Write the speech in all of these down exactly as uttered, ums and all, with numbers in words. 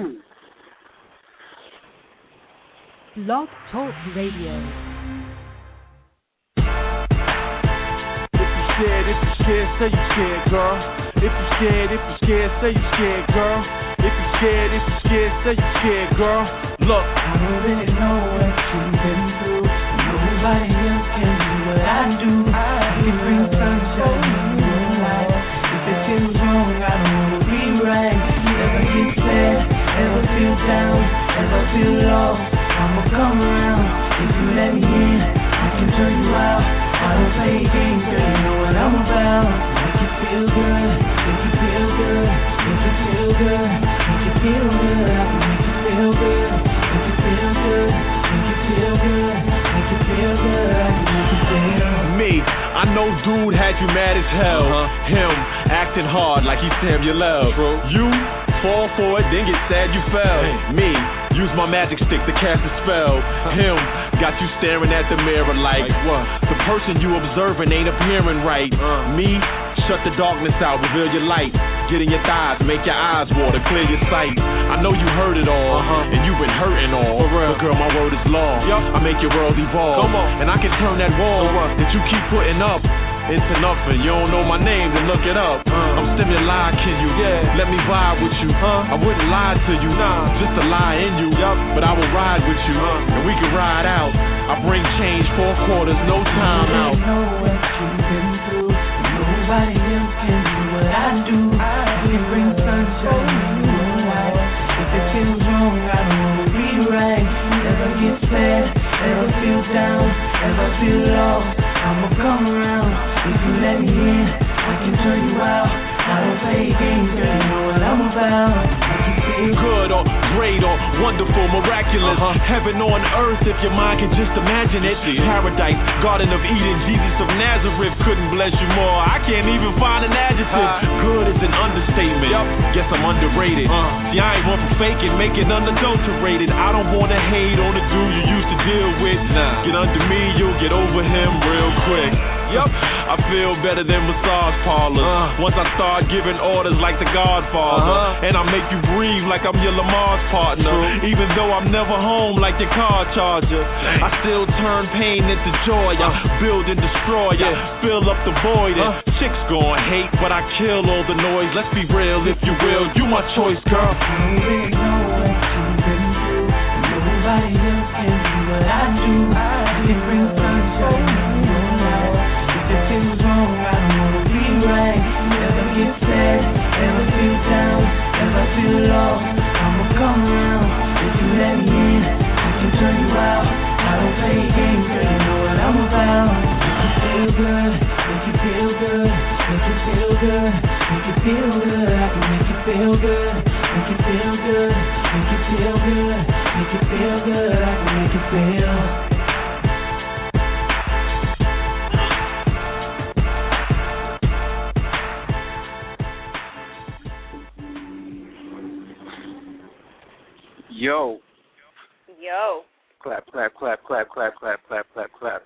Blog Talk Radio. Scared, if you scared, say you scared, girl. If you scared, if you scared, say you scared, girl. If you scared, if you scared, say you scared, girl. Look, I don't really know what you've been through. Nobody else can do what I do. I can bring sunshine in the moonlight. If it feels wrong, I don't wanna be right. Never get sad, ever feel down, ever feel lost. I'ma come around. If you let me in, I can turn you out. I don't play games, girl, you know what I'm about. Make you feel good, make you feel good, make you feel good, make you feel good. I can make you feel good, make you feel good, make you feel good, make you feel good. I can make you feel. Me, I know dude had you mad as hell. Uh-huh. Him acting hard like he's Samuel L. You fall for it, then get sad you fell. Hey. Me, use my magic stick to cast a spell. Him got you staring at the mirror like, like what? The person you observing ain't appearing right. Uh. Me, shut the darkness out, reveal your light. Get in your thighs, make your eyes water, clear your sight. I know you heard it all, uh-huh. and you've been hurting all. For real. But girl, my word is law. Yep. I make your world evolve. Come on. And I can turn that wall uh-huh. that you keep putting up into nothing. You don't know my name, then look it up. Uh. I'm stimuli, can you? Yeah. Let me vibe with you. Uh. I wouldn't lie to you, nah. Just a lie in you. Yep. But I will ride with you, uh. and we can ride out. I bring change, four quarters, no time out. I know what you've been through. Nobody else can do what I do. I can bring sunshine in the moonlight. If it feels wrong, I don't wanna be right. Never get sad, never feel down, never feel lost. I'ma come around. If you let me in, I can turn you out. I don't play games, girl, you know what I'm about. Good or great or wonderful, miraculous. Uh-huh. Heaven on earth if your mind can just imagine it. Paradise, Garden of Eden, Jesus of Nazareth couldn't bless you more. I can't even find an adjective. Uh, Good is an understatement. Yep. Guess I'm underrated. Uh, See, I ain't one for faking, make it unadulterated. I don't wanna hate on the dude you used to deal with. Nah. Get under me, you'll get over him real quick. Yup, I feel better than massage parlors. Uh, Once I start giving orders like the Godfather, uh-huh. and I make you breathe like I'm your Lamar's partner. True. Even though I'm never home like your car charger, Dang. I still turn pain into joy. I build and destroy. Yeah. I fill up the void. And uh. chicks gon' hate, but I kill all the noise. Let's be real, if you will. You my choice, girl. I really know what you've been through. Nobody else can do what I do. I can bring sunshine in your life. If it feels wrong, I don't wanna be right. Never get sad, never feel down, never feel lost. I'ma come around. If you let me in, I can turn you out. I don't play games, girl, you know what I'm about. Make you feel good, make you feel good, make you feel good, make you feel good. I can make you feel good, make you feel good, make you feel good, make you feel good. I can make you feel. Yo. Yo. Clap, clap, clap, clap, clap, clap, clap, clap, clap.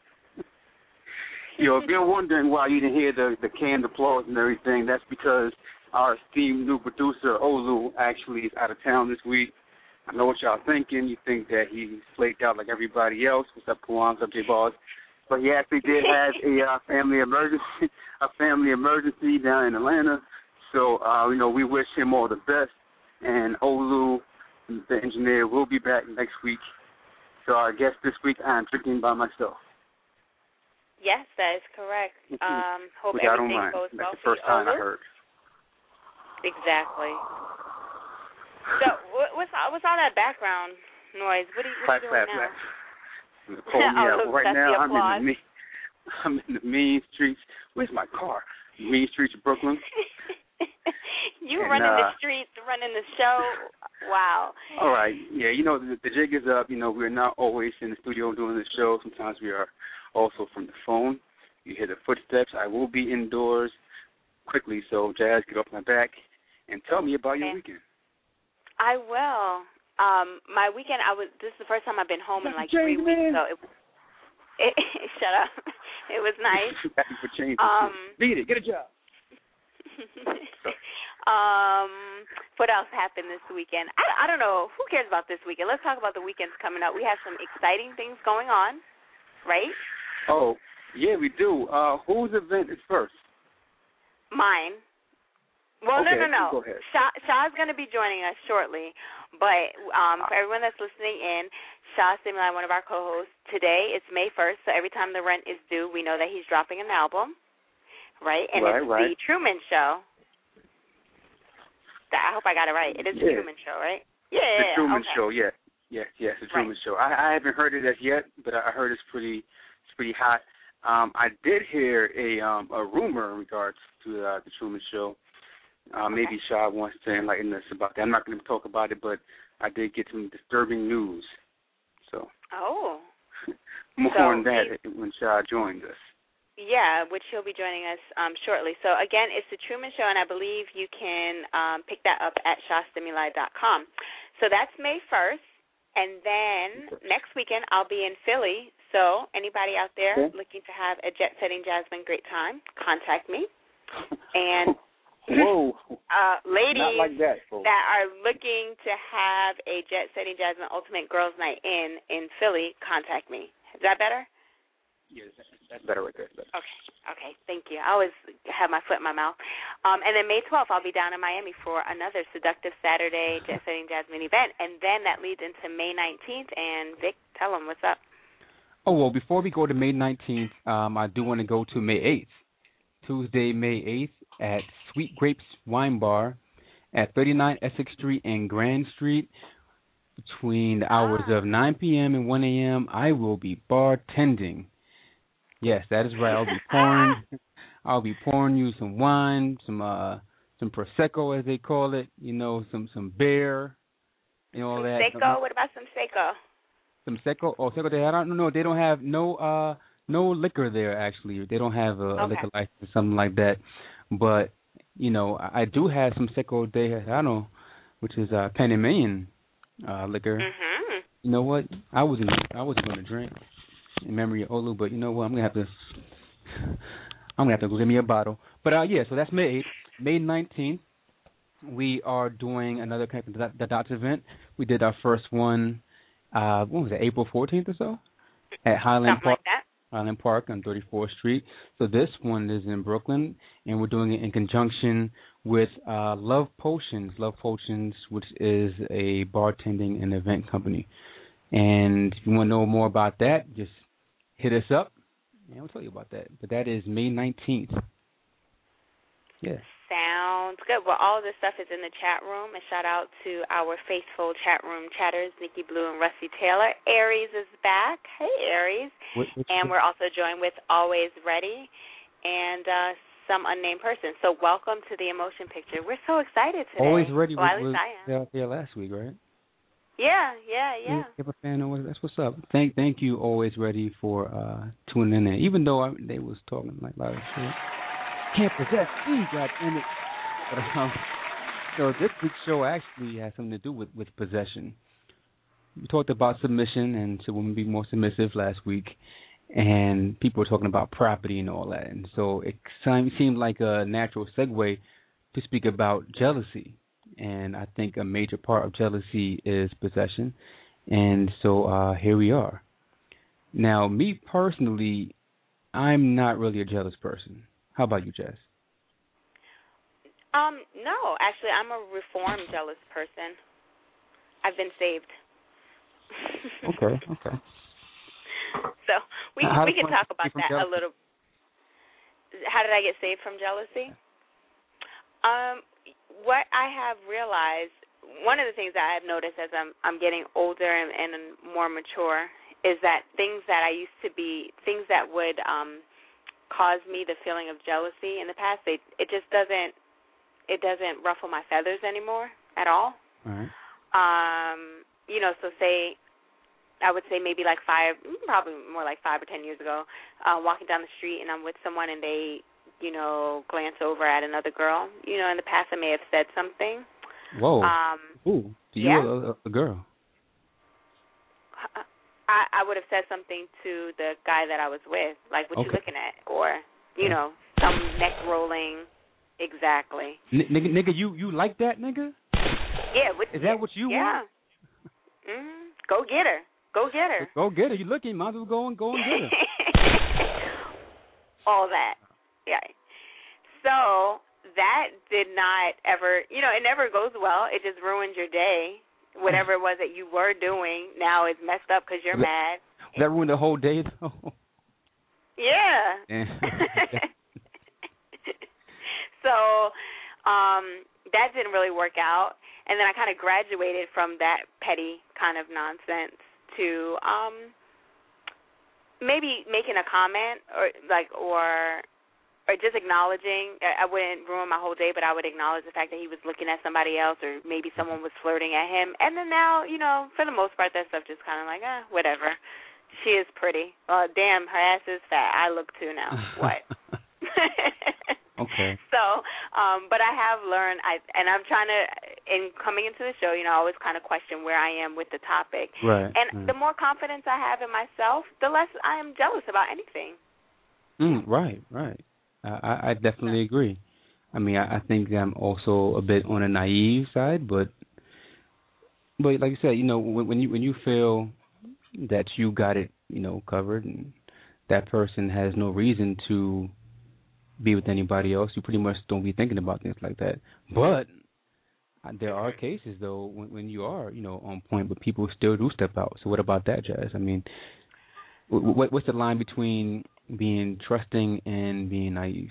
Yo, if you're wondering why you didn't hear the, the canned applause and everything, that's because our esteemed new producer, Olu, actually is out of town this week. I know what y'all thinking. You think that he's flaked out like everybody else. What's up, Kwan? What's up, J-Balls? But he actually did have a uh, family emergency, a family emergency down in Atlanta. So, uh, you know, we wish him all the best. And Olu, the engineer, will be back next week. So I guess this week I'm drinking by myself. Yes, that is correct. Um, hope Which everything I don't mind. goes That's well the first for time you. I heard. Exactly. So what's all, what's all that background noise? What are you, what are you doing now? Pull me oh, out. Right that's now the I'm in applause. the mean, I'm in the mean streets. Where's my car? Mean streets of Brooklyn. You and, running uh, the streets, running the show. Wow. All right. Yeah, you know, the, the jig is up. You know, we're not always in the studio doing the show. Sometimes we are also from the phone. You hear the footsteps. I will be indoors quickly. So, Jazz, get off my back and tell me about okay. your weekend. I will. Um, my weekend, I was. This is the first time I've been home in like three change, weeks. man. So, it, it, shut up. It was nice. Happy for change. Um, Beat it. Get a job. Um, what else happened this weekend? I, I don't know. Who cares about this weekend? Let's talk about the weekends coming up. We have some exciting things going on, right? Oh, yeah, we do. Uh, whose event is first? Mine. Well, okay, no, no, no. Go ahead. Sha, Sha's going to be joining us shortly, but um, for everyone that's listening in, Sha Stimuli, one of our co-hosts, today it's May first, so every time the rent is due, we know that he's dropping an album, right? And right, it's right. The Truman Show. I hope I got it right. It is The yeah. Truman Show, right? Yeah, The Truman okay. Show, yeah. Yes, yes, The Truman right. Show. I, I haven't heard it as yet, but I heard it's pretty it's pretty hot. Um, I did hear a um, a rumor in regards to uh, The Truman Show. Uh, okay. Maybe Shaw wants to enlighten us about that. I'm not going to talk about it, but I did get some disturbing news. So Oh. more so on that he, when Shaw joins us. Yeah, which he'll be joining us um, shortly. So, again, it's The Truman Show, and I believe you can um, pick that up at shaw stimuli dot com. So that's May first, and then next weekend I'll be in Philly. So anybody out there okay. looking to have a jet-setting Jasmine great time, contact me. And Whoa, uh, ladies not like that, folks. that are looking to have a jet-setting Jasmine Ultimate Girls Night in in Philly, contact me. Is that better? Yes, that's better right there. Better. Okay, okay, thank you. I always have my foot in my mouth. Um, and then May twelfth, I'll be down in Miami for another Seductive Saturday Jet Setting Jasmine event. And then that leads into May nineteenth. And, Vic, tell them what's up. Oh, well, before we go to May nineteenth, um, I do want to go to May eighth. Tuesday, May eighth at Sweet Grapes Wine Bar at thirty-nine Essex Street and Grand Street. Between the hours ah. of nine p.m. and one a.m., I will be bartending. Yes, that is right. I'll be pouring. I'll be pouring you some wine, some uh, some prosecco as they call it. You know, some some beer, and all some that. Seco? What about some Seco? Some Seco? Oh, Seco. They I don't know. They don't have no uh no liquor there actually. They don't have a, a okay. liquor license or something like that. But you know, I, I do have some Seco de Verano, which is uh, Panamanian uh, liquor. Mm-hmm. You know what? I wasn't I wasn't going to drink in memory of Olu, but you know what? I'm gonna have to. I'm gonna have to go get me a bottle. But uh, yeah, so that's May eighth. May nineteenth, we are doing another kind of the Dots event. We did our first one. Uh, what was it? April fourteenth or so at Highland Something Park. Like that. Highland Park on thirty-fourth Street. So this one is in Brooklyn, and we're doing it in conjunction with uh, Love Potions. Love Potions, which is a bartending and event company. And if you want to know more about that, just hit us up, and we'll tell you about that. But that is May nineteenth. Yeah. Sounds good. Well, all of this stuff is in the chat room. And shout out to our faithful chat room chatters, Nikki Blue and Rusty Taylor. Aries is back. Hey, Aries. What, and we're also joined with Always Ready and uh, some unnamed person. So welcome to the Emotion Picture. We're so excited today. Always Ready well, was, was I am. out there last week, right? Yeah, yeah, yeah. If a fan knows, that's what's up. Thank, thank you. Always Ready for uh, tuning in there. Even though I, they was talking like loud shit. Can't possess me, God damn it. But, um, so this week's show actually has something to do with, with possession. We talked about submission and so women be more submissive last week, and people were talking about property and all that. And so it seemed like a natural segue to speak about jealousy. And I think a major part of jealousy is possession. And so uh, here we are. Now, me personally, I'm not really a jealous person. How about you, Jess? Um, no, actually, I'm a reformed jealous person. I've been saved. Okay, okay. So we How we can talk about that jealousy? a little. How did I get saved from jealousy? Um, what I have realized, one of the things that I have noticed as I'm I'm getting older and, and more mature, is that things that I used to be, things that would um. caused me the feeling of jealousy in the past, it, it just doesn't it doesn't ruffle my feathers anymore at all. All right. Um, you know, so say I would say maybe like five, probably more like five or ten years ago, uh, walking down the street and I'm with someone and they, you know, glance over at another girl. You know, in the past I may have said something. Whoa. Um, Ooh, to you, yeah. a, a girl. I, I would have said something to the guy that I was with, like, what Okay. you looking at? Or, you know, some neck rolling, Exactly. N- nigga, nigga, you you like that, nigga? Yeah. What, Is that what you yeah. want? Yeah. Mm-hmm. Go get her. Go get her. Go get her. You looking? Might as well go and go and get her. All that. Yeah. So that did not ever, you know, it never goes well. It just ruins your day. Whatever it was that you were doing now is messed up because you're that, mad. That ruined the whole day, though. Yeah. So um, that didn't really work out. And then I kind of graduated from that petty kind of nonsense to um, maybe making a comment or like or or just acknowledging. I wouldn't ruin my whole day, but I would acknowledge the fact that he was looking at somebody else or maybe someone was flirting at him. And then now, you know, for the most part, that stuff just kind of like, eh, whatever. She is pretty. Well, damn, her ass is fat. I look too now. What? Okay. So, um, but I have learned, I and I'm trying to, in coming into the show, you know, I always kind of question where I am with the topic. Right. And right. the more confidence I have in myself, the less I am jealous about anything. Mm, right, right. I, I definitely agree. I mean, I, I think I'm also a bit on a naive side, but but like you said, you know, when, when you when you feel that you got it, you know, covered, and that person has no reason to be with anybody else, you pretty much don't be thinking about things like that. But there are cases, though, when, when you are, you know, on point, but people still do step out. So what about that, Jazz? I mean, what, what's the line between being trusting and being naive?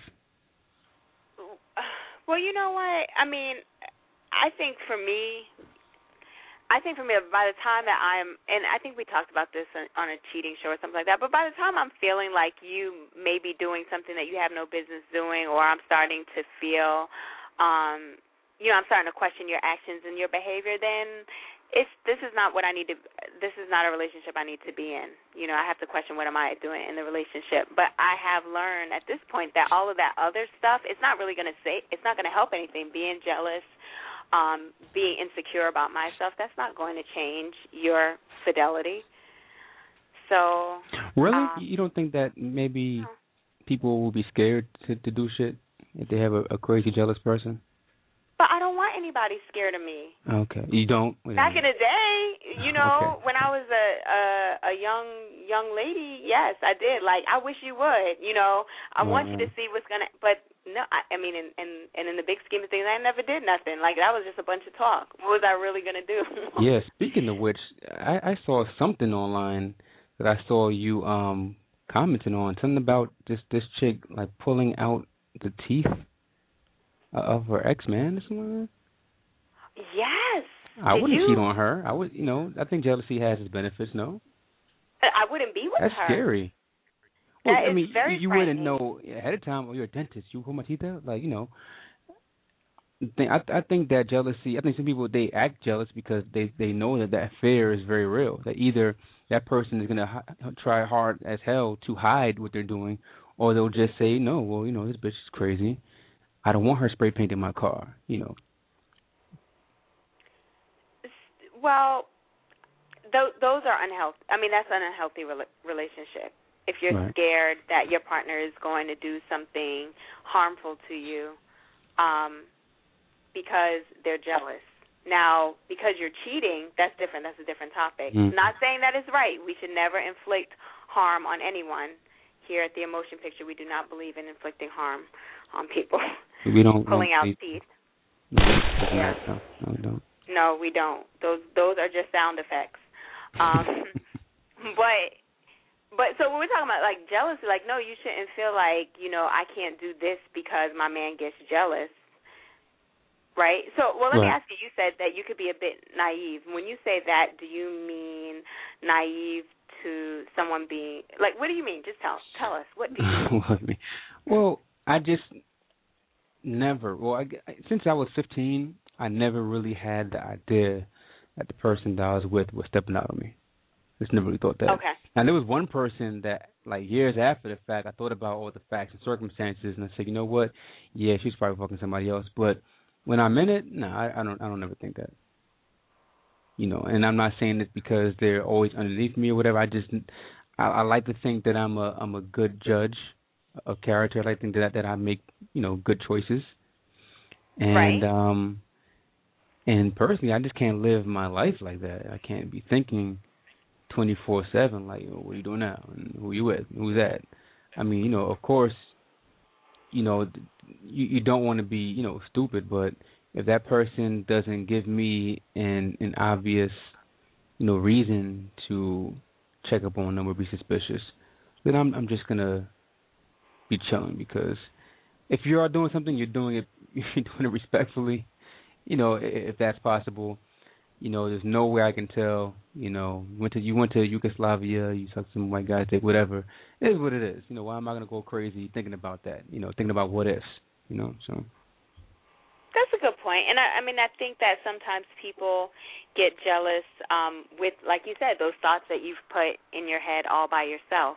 Well, you know what? I mean, I think for me, I think for me, by the time that I'm, and I think we talked about this on a cheating show or something like that, but by the time I'm feeling like you may be doing something that you have no business doing, or I'm starting to feel, um, you know, I'm starting to question your actions and your behavior, then it's this is not what I need to, this is not a relationship I need to be in. You know, I have to question what am I doing in the relationship. But I have learned at this point that all of that other stuff, it's not really going to say, it's not going to help anything. Being jealous, Um, being insecure about myself, that's not going to change your fidelity. So really, um, you don't think that maybe people will be scared to, to do shit if they have a, a crazy jealous person? But I don't want anybody scared of me. Okay, you don't. Wait Back in the day, you know, okay. when I was a, a a young young lady, yes, I did. Like, I wish you would. You know, I want uh-huh. you to see what's gonna. But no, I, I mean, in, in and in the big scheme of things, I never did nothing. Like, that was just a bunch of talk. What was I really gonna do? Yeah. Speaking of which, I, I saw something online that I saw you um commenting on, something about this this chick like pulling out the teeth of her ex-man or something. Yes. I Did wouldn't you? cheat on her. I would, you know, I think jealousy has its benefits. No, I wouldn't be with that's her. scary. Well, That I is mean, very you frightening. wouldn't know ahead of time. Oh, you're a dentist. You pull my teeth out, like you know. Think, I, I think that jealousy. I think some people they act jealous because they they know that that fear is very real. That either that person is gonna hi- try hard as hell to hide what they're doing, or they'll just say, no, well, you know, this bitch is crazy. I don't want her spray painting my car. You know. Well, th- those are unhealthy. I mean, that's an unhealthy re- relationship. If you're Right. scared that your partner is going to do something harmful to you um, because they're jealous. Now, because you're cheating, that's different. That's a different topic. Mm. Not saying that is right. We should never inflict harm on anyone. Here at the Emotion Picture, we do not believe in inflicting harm on people. We don't Pulling don't out see, teeth. No, Yeah. no, no, we don't. No, we don't. Those those are just sound effects. Um, but but so when we're talking about like jealousy, like no, you shouldn't feel like you know I can't do this because my man gets jealous, right? So well, let right. me ask you. You said that you could be a bit naive. When you say that, do you mean naive to someone being like? What do you mean? Just tell tell us. What do you mean? Well, I just never. Well, I, since I was fifteen. I never really had the idea that the person that I was with was stepping out on me. Just never really thought that. Okay. Now, there was one person that, like, years after the fact, I thought about all the facts and circumstances, and I said, you know what? Yeah, she's probably fucking somebody else. But when I'm in it, no, I, I don't I don't ever think that. You know, and I'm not saying this because they're always underneath me or whatever. I just, I, I like to think that I'm a I'm a good judge of character. I like to think that, that I make, you know, good choices And right. um, and personally, I just can't live my life like that. I can't be thinking twenty-four seven like, oh, what are you doing now? And who you with? Who's that? I mean, you know, of course, you know, you, you don't want to be, you know, stupid, but if that person doesn't give me an an obvious, you know, reason to check up on them or be suspicious, then I'm I'm just gonna be chilling, because if you are doing something, you're doing it you're doing it respectfully, you know, if that's possible. You know, there's no way I can tell. You know, you went to you went to Yugoslavia, you sucked some white guy's dick, whatever. It is what it is. You know, why am I gonna go crazy thinking about that? You know, thinking about what ifs. You know, so. That's a good point. And I, I mean, I think that sometimes people get jealous um, with, like you said, those thoughts that you've put in your head all by yourself.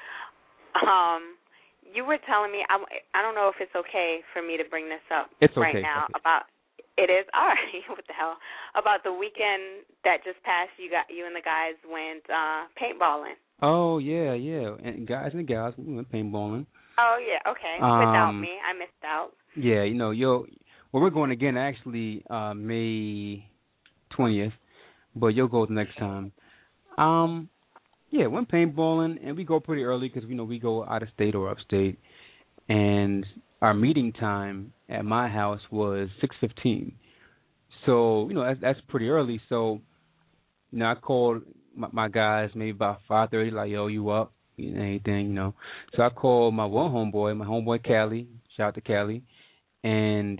Um, you were telling me, I, I don't know if it's okay for me to bring this up it's right okay, now okay. about. It is all right. What the hell about the weekend that just passed? You got you and the guys went uh, paintballing. Oh yeah, yeah, and guys and gals, we went paintballing. Oh yeah, okay. Um, Without me, I missed out. Yeah, you know, yo, well, we're going again actually uh, May twentieth, but you'll go the next time. Um, yeah, went paintballing, and we go pretty early because you know we go out of state or upstate, and our meeting time at my house was six fifteen. So, you know, that's, that's pretty early. So, you know, I called my, my guys maybe about five thirty, like, yo, you up? You know, anything, you know. So I called my one homeboy, my homeboy Callie, shout out to Callie, and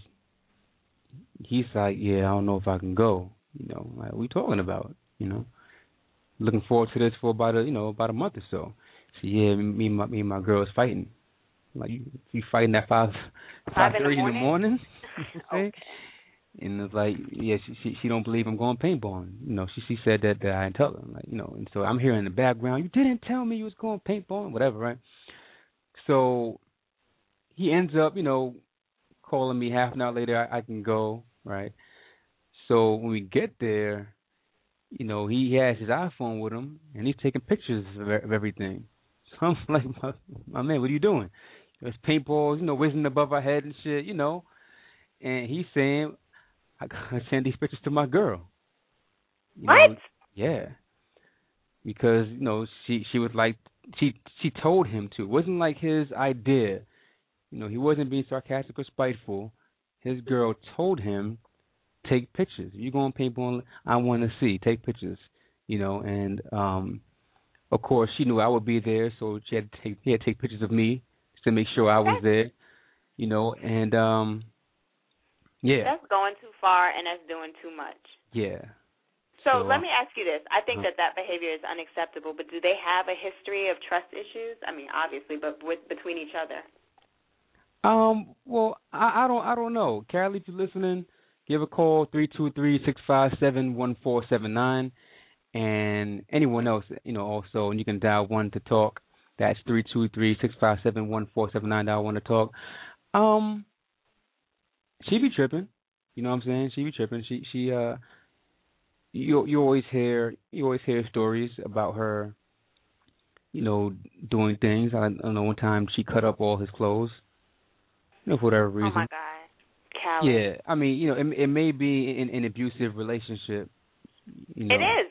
he's like, yeah, I don't know if I can go. You know, like, what are we talking about? You know, looking forward to this for about a, you know, about a month or so. So, yeah, me and my, me and my girl is fighting. Like, you, you fighting at five five thirty in the morning? Okay. And it's like, yeah, she, she she don't believe I'm going paintballing. You know, she she said that, that I didn't tell her. Like, you know, and so I'm hearing in the background, you didn't tell me you was going paintballing, whatever, right? So he ends up, you know, calling me half an hour later. I, I can go, right? So when we get there, you know, he, he has his iPhone with him, and he's taking pictures of, of everything. So I'm like, my, my man, what are you doing? There's paintballs, you know, whizzing above our head and shit, you know. And he's saying, I gotta send these pictures to my girl. You what? know, yeah. Because, you know, she she was like, she she told him to. It wasn't like his idea. You know, he wasn't being sarcastic or spiteful. His girl told him, take pictures. If you're going paintball, I want to see. Take pictures. You know, and, um, of course, she knew I would be there, so she had to take, he had to take pictures of me to make sure I was there. You know, and, um... yeah. That's going too far, and that's doing too much. Yeah. So, so let me ask you this. I think uh, that that behavior is unacceptable, but do they have a history of trust issues? I mean, obviously, but with between each other. Um. Well, I, I don't. I don't know. Carly, if you're listening, give a call three two three six five seven one four seven nine, and anyone else, you know, also, and you can dial one to talk. That's three two three six five seven one four seven nine. Dial one to talk. Um. She be tripping, you know what I'm saying? She be tripping. She she uh, you you always hear you always hear stories about her, you know, doing things. I, I don't know, one time she cut up all his clothes, you know, for whatever reason. Oh my God, Callie. Yeah, I mean, you know, it, it may be in an abusive relationship. You know. It is.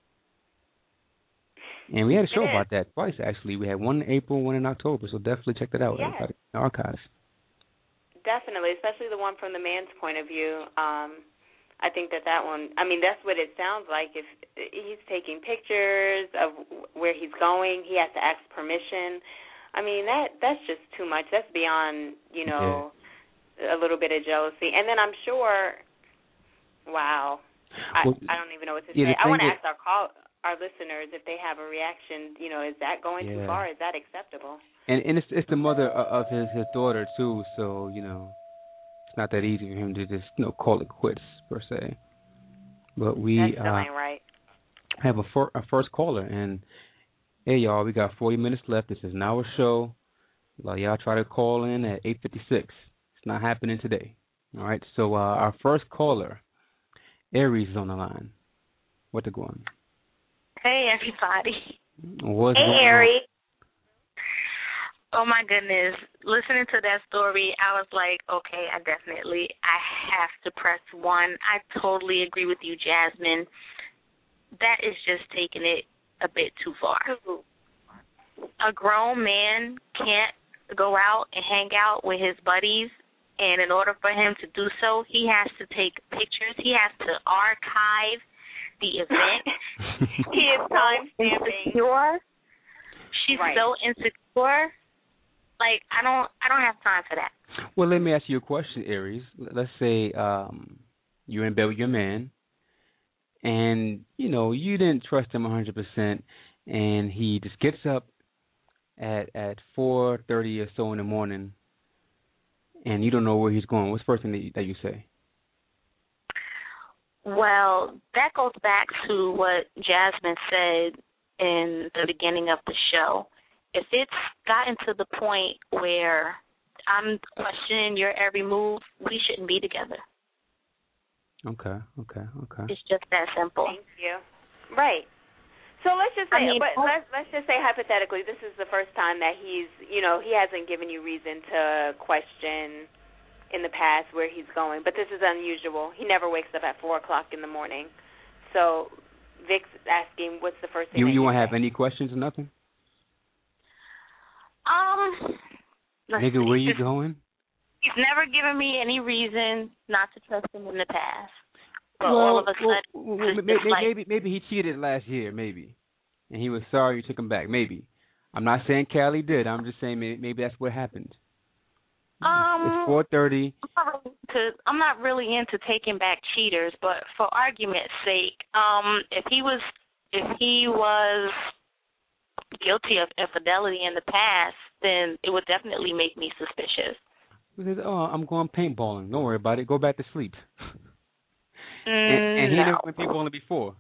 And we had a show about that twice, actually. We had one in April, one in October, so definitely check that out. Yes. Everybody in the archives. Definitely, especially the one from the man's point of view. Um, I think that that one, I mean, that's what it sounds like. If he's taking pictures of where he's going, he has to ask permission. I mean, that that's just too much. That's beyond, you know, yeah. a little bit of jealousy. And then I'm sure, wow, I, well, I don't even know what to yeah, say. I want to is, ask our call, our listeners if they have a reaction. You know, is that going yeah. too far? Is that acceptable? And and it's it's the mother of his, his daughter too, so you know it's not that easy for him to just you know call it quits per se. But we that still uh, ain't right. have a, fir- a first caller, and hey y'all, we got forty minutes left. This is an hour show. Well, y'all try to call in at eight fifty-six. It's not happening today. All right. So uh, our first caller, Aries, is on the line. What to go on? Hey everybody. What's hey going Aries. on? Oh, my goodness. Listening to that story, I was like, okay, I definitely, I have to press one. I totally agree with you, Jasmine. That is just taking it a bit too far. A grown man can't go out and hang out with his buddies, and in order for him to do so, he has to take pictures. He has to archive the event. He is time stamping. Insecure. She's right. so insecure. Like, I don't I don't have time for that. Well, let me ask you a question, Aries. Let's say um, you're in bed with your man, and, you know, you didn't trust him one hundred percent, and he just gets up at at four thirty or so in the morning, and you don't know where he's going. What's the first thing that you, that you say? Well, that goes back to what Jasmine said in the beginning of the show. If it's gotten to the point where I'm questioning your every move, we shouldn't be together. Okay, okay, okay. It's just that simple. Thank you. Right. So let's just say, I mean, but let's let's just say hypothetically, this is the first time that he's, you know, he hasn't given you reason to question in the past where he's going. But this is unusual. He never wakes up at four o'clock in the morning. So Vic's asking, what's the first thing? You you won't have any questions or nothing? Um, Nigga, where you going? He's never given me any reason not to trust him in the past. But well, all of a well, sudden, well, maybe, like, maybe maybe he cheated last year, maybe, and he was sorry you took him back. Maybe. I'm not saying Callie did. I'm just saying maybe, maybe that's what happened. Um, it's four thirty. Because I'm not really into taking back cheaters, but for argument's sake, um, if he was if he was guilty of infidelity in the past, then it would definitely make me suspicious. He says, "Oh, I'm going paintballing. Don't worry about it. Go back to sleep." Mm, and, and he no. never went paintballing before.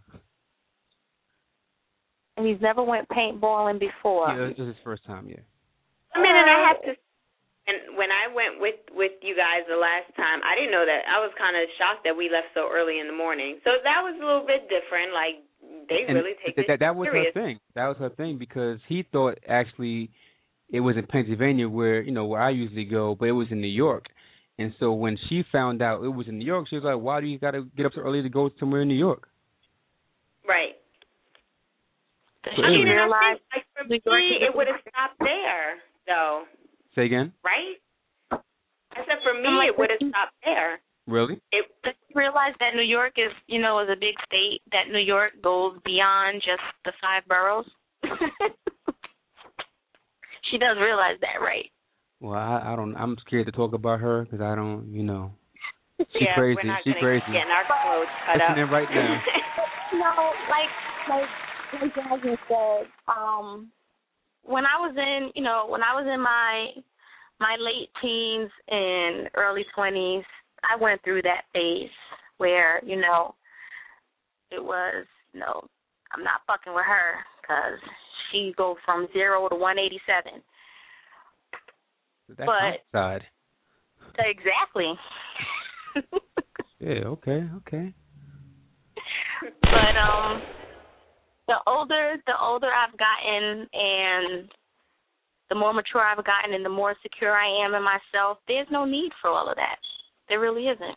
And he's never went paintballing before. Yeah, it was his first time. Yeah. I mean, and I have to. And when I went with with you guys the last time, I didn't know that. I was kind of shocked that we left so early in the morning. So that was a little bit different. Like they and really take th- it that, that was serious. her thing. That was her thing because he thought actually it was in Pennsylvania where you know where I usually go, but it was in New York. And so when she found out it was in New York, she was like, "Why do you got to get up so early to go somewhere in New York?" Right. So I mean, anyway. and I think like for me, it would have stopped there, though. Say again? Right? I said for me, like, it would have stopped there. Really? It, did you realize that New York is, you know, is a big state, that New York goes beyond just the five boroughs? She does realize that, right? Well, I, I don't. I'm scared to talk about her because I don't, you know. She yeah, crazy. We're not she gonna crazy. Get our clothes cut up. Listening right now. No, like, like, like Jasmine said, um, when I was in, you know, when I was in my my late teens and early twenties, I went through that phase where, you know, it was, you know, I'm not fucking with her because she go from zero to one eighty-seven. That's but outside. Exactly. Yeah. Okay. Okay. But um, the older the older I've gotten and the more mature I've gotten and the more secure I am in myself, there's no need for all of that. There really isn't.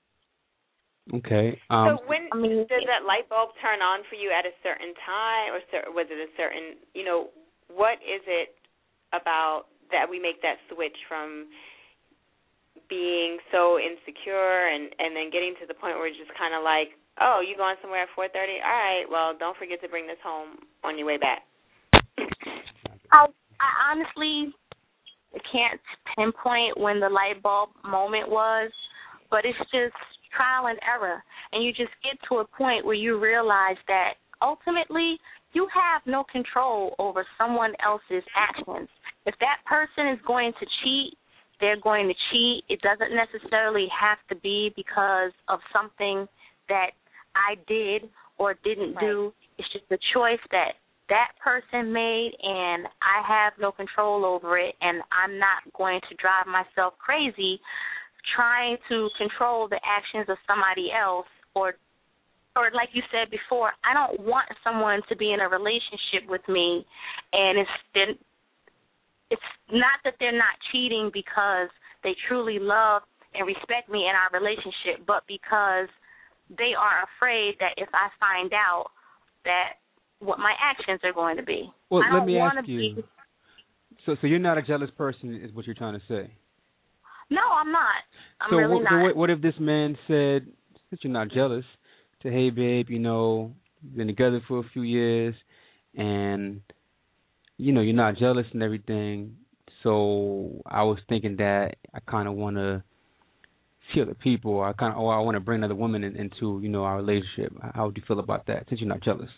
Okay. Um, so when I mean, does that light bulb turn on for you at a certain time, or cer- was it a certain, you know, what is it about that we make that switch from being so insecure and, and then getting to the point where it's just kind of like, oh, you going somewhere at four thirty? All right, well, don't forget to bring this home on your way back. I, I honestly can't pinpoint when the light bulb moment was, but it's just trial and error. And you just get to a point where you realize that ultimately you have no control over someone else's actions. If that person is going to cheat, they're going to cheat. It doesn't necessarily have to be because of something that I did or didn't right. do. It's just a choice that that person made, and I have no control over it, and I'm not going to drive myself crazy trying to control the actions of somebody else, or or like you said before, I don't want someone to be in a relationship with me and it's been it's not that they're not cheating because they truly love and respect me in our relationship, but because they are afraid that if I find out that what my actions are going to be. Well, I let don't me want ask to you. be. So, so you're not a jealous person, is what you're trying to say? No, I'm not. I'm so, really what, not. so what, what if this man said, since you're not jealous, to hey babe, you know, you've been together for a few years, and you know you're not jealous and everything. So I was thinking that I kind of want to see other people. I kind of, or I want to bring another woman in, into, you know, our relationship. How would you feel about that? Since you're not jealous.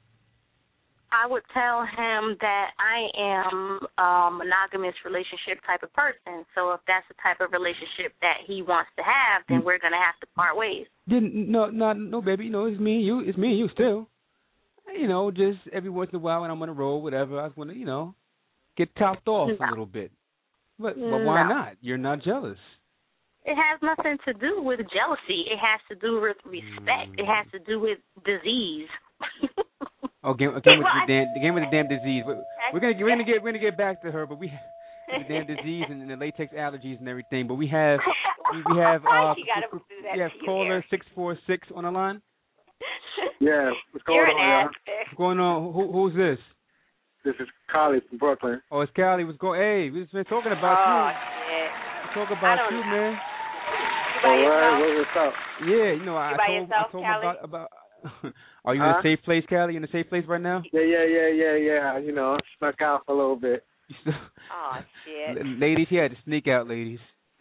I would tell him that I am a monogamous relationship type of person. So if that's the type of relationship that he wants to have, then we're going to have to part ways. Didn't no no no baby, you know, it's me and you, it's me and you still. You know, just every once in a while when I'm on the road, whatever, I just want to, you know, get topped off no. a little bit. But but why no. not? You're not jealous. It has nothing to do with jealousy. It has to do with respect. Mm. It has to do with disease. Oh, game, game with the damn, the game with the damn disease. We're, we're gonna we're gonna get we're gonna get back to her, but we the damn disease and the latex allergies and everything. But we have we, we have uh we have caller six four six on the line. Yeah, what's going You're on, y'all? What's going on? Who, who's this? This is Carly from Brooklyn. Oh, it's Callie. What's going? Hey, we've been talking about oh, you. Shit. We're talking about you, man. You by All yourself? right, what's up? Yeah, you know, you I by told yourself, I told Callie? about about. Are you huh? in a safe place, Callie? You in a safe place right now? Yeah, yeah, yeah, yeah, yeah. You know, snuck out for a little bit. Oh shit. Ladies, he had to sneak out, ladies.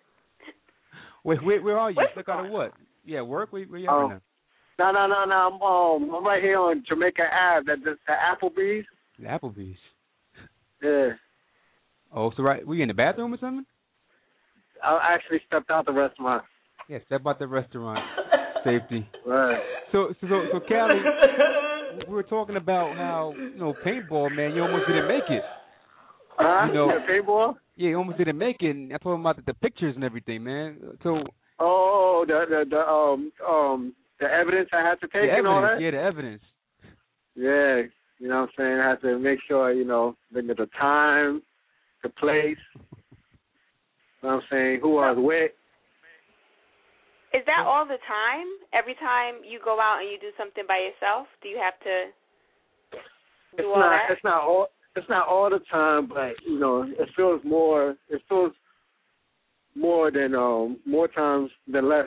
Wait, where, where are you? What's Snuck out of what? Yeah, work? Where, where you at Um, now? No, no, no, no. I'm um, I'm right here on Jamaica Ave. That the, the Applebee's. The Applebee's. Yeah. Oh, so right, were you in the bathroom or something? I actually stepped out the restaurant. Yeah, step out the restaurant. Safety. Right. So, so, so, so Callie, we were talking about how, you know, paintball, man, you almost didn't make it. Huh? You know, yeah, paintball? Yeah, you almost didn't make it. And I told him about the, the pictures and everything, man. So. Oh, the the the um um the evidence I had to take the and all that. Yeah, the evidence. Yeah, you know what I'm saying. I had to make sure, you know, the the time, the place. You know what I'm saying, who I was with. Is that all the time? Every time you go out and you do something by yourself, do you have to do it's all not, that? It's not all. It's not all the time, but you know, it feels more. It feels more than um more times than less.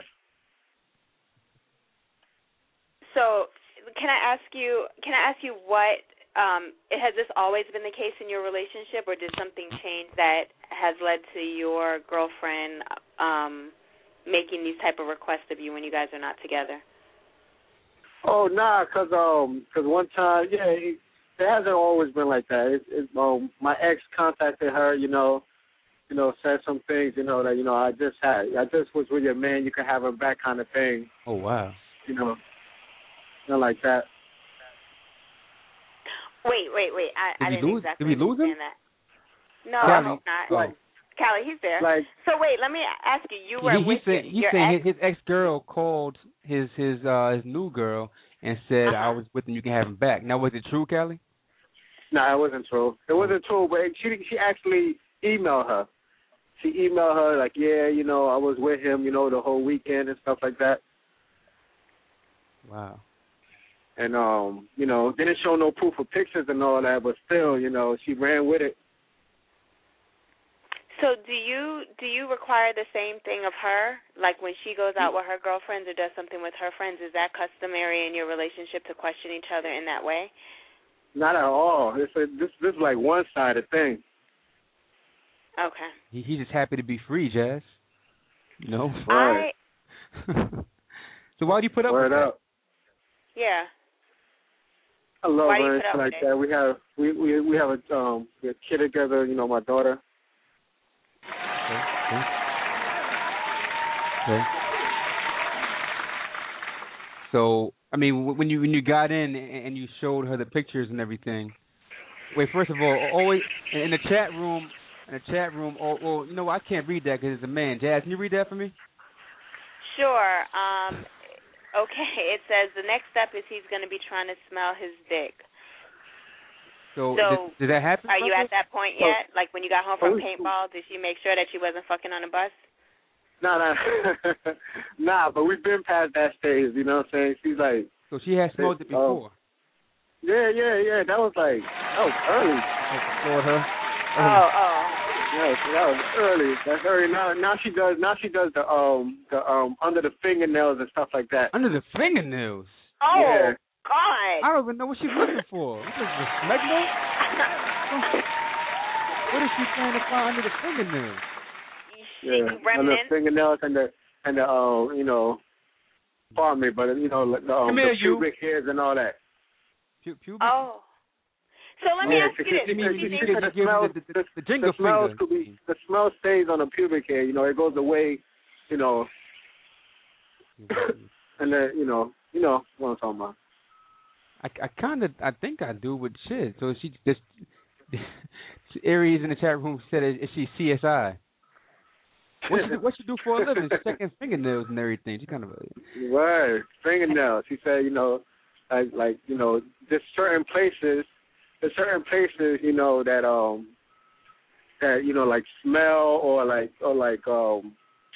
So, can I ask you? Can I ask you what? Um, has this always been the case in your relationship, or did something change that has led to your girlfriend um, making these type of requests of you when you guys are not together? Oh nah, cause um, cause one time, yeah, it, it hasn't always been like that. It, it, um, my ex contacted her, you know, you know, said some things, you know, that you know I just had, I just was with your man, you can have him back, kind of thing. Oh wow. You know, not like that. Wait, wait, wait. I, I did didn't lose, exactly did we lose him? understand that. No, Callie, I hope not. Like, Callie, he's there. Like, so wait, let me ask you. You were he, he with said, your, he's your saying ex? his, his ex girl called his his uh his new girl and said Uh-huh. I was with him. You can have him back. Now was it true, Callie? no, nah, it wasn't true. It wasn't true, but she she actually emailed her. She emailed her like, yeah, you know, I was with him, you know, the whole weekend and stuff like that. Wow. And, um, you know, didn't show no proof of pictures and all that, but still, you know, she ran with it. So do you do you require the same thing of her? Like when she goes out with her girlfriends or does something with her friends, is that customary in your relationship to question each other in that way? Not at all. It's a, this this is like one-sided thing. Okay. He, he's just happy to be free, Jazz. You know? Right. I, So why do you put up Word with up. that? yeah. I love Why do you her and put up shit like with it? that. We have we we we have a um we have a kid together. You know, my daughter. Okay. Okay. Okay. So, I mean, when you when you got in and you showed her the pictures and everything. Wait, first of all, always in the chat room. In the chat room. Oh, well, you know, I can't read that because it's a man. Jazz, can you read that for me? Sure. Um, okay. It says the next step is he's going to be trying to smell his dick. So, so did, did that happen? Are you brother? at that point So- yet? Like when you got home Oh, from we- paintball, did she make sure that you wasn't fucking on the bus? Nah, nah, nah. But we've been past that stage. You know what I'm saying? She's like, So she had smoked it Oh. before. yeah, yeah, yeah. That was like, that was early. For her. Oh, oh. Yeah, that was early. That's early. Now, now she does. Now she does the um, the um, under the fingernails and stuff like that. Under the fingernails. Oh, Yeah. God. I don't even know what she's looking for. What is this, smegma? What is she trying to find under the fingernails? She Yeah, under the remnant. fingernails and the and the uh, you know, pardon me, but you know, like the, um, Come the here, you. pubic hairs and all that. Pu- pubic? Oh. So let me Yeah, ask you she- this. she- I mean, Do you you said think- you the gave me smell- the, the, the, the jingle the smells finger. could be the smell stays on the pubic hair. You know, it goes away. You know, and then you know, you know what I'm talking about. I, I kind of, I think I do with shit. So she just, Aries in the chat room said, "Is she C S I?" What she, do- what she do for a living? She's checking fingernails and everything. She kind of, Right, fingernails. She said, you know, like like you know, there's certain places, there's certain places, you know, that um, that you know, like smell or like or like um,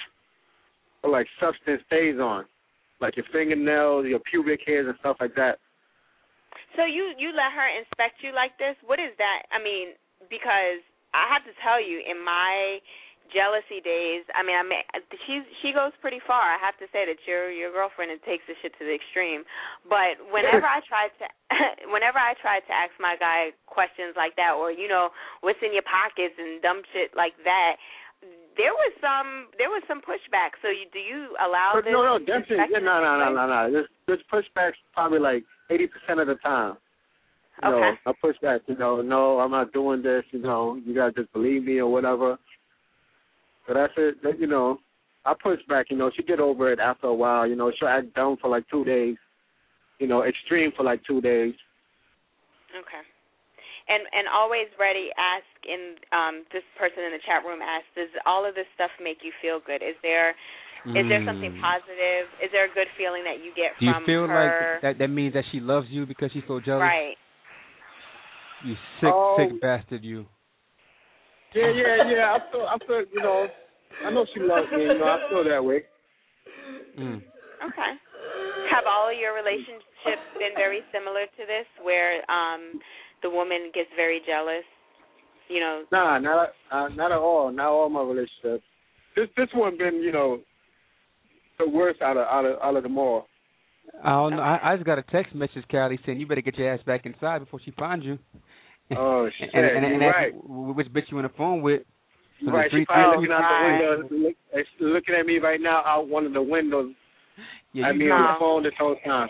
or like substance stays on, like your fingernails, your pubic hairs and stuff like that. So you you let her inspect you like this? What is that? I mean, because I have to tell you, in my jealousy days, I mean, I mean, she's she goes pretty far. I have to say that your your girlfriend it takes the shit to the extreme. But whenever I tried to, whenever I tried to ask my guy questions like that, or you know, what's in your pockets and dumb shit like that, there was some there was some pushback. So you, do you allow But this? no, no, definitely, yeah, inspection no, no, to no, take no, no. This this pushback's probably like eighty percent of the time. You Okay. know, I push back. You know, no, I'm not doing this. You know, you gotta just believe me or whatever. So that's it. That, you know, I push back. You know, she get over it after a while. You know, she'll act down for like two days. You know, extreme for like two days. Okay. And and always ready. Ask in um, this person in the chat room asked, does all of this stuff make you feel good? Is there is there something Mm. positive? Is there a good feeling that you get Do you from feel her? like that that means that she loves you because she's so jealous? Right. You sick, Oh. sick bastard, you. Yeah, yeah, yeah. I feel, I feel, you know, I know she loves me. You know, I feel that way. Mm. Okay. Have all of your relationships been very similar to this, where um, the woman gets very jealous? You know. Nah, not uh, not at all. Not all my relationships. This this one been, you know, the worst out of out of out of them all. I don't know. I, I just got a text message, Callie, saying you better get your ass back inside before she finds you. Oh shit! and, and, and, You're and right. wh- which bitch you on the phone with? You're So right. the She three- probably three- looking out the right. window, look, she's looking at me right now out one of the windows. Yeah, I you be know. on the phone this whole time.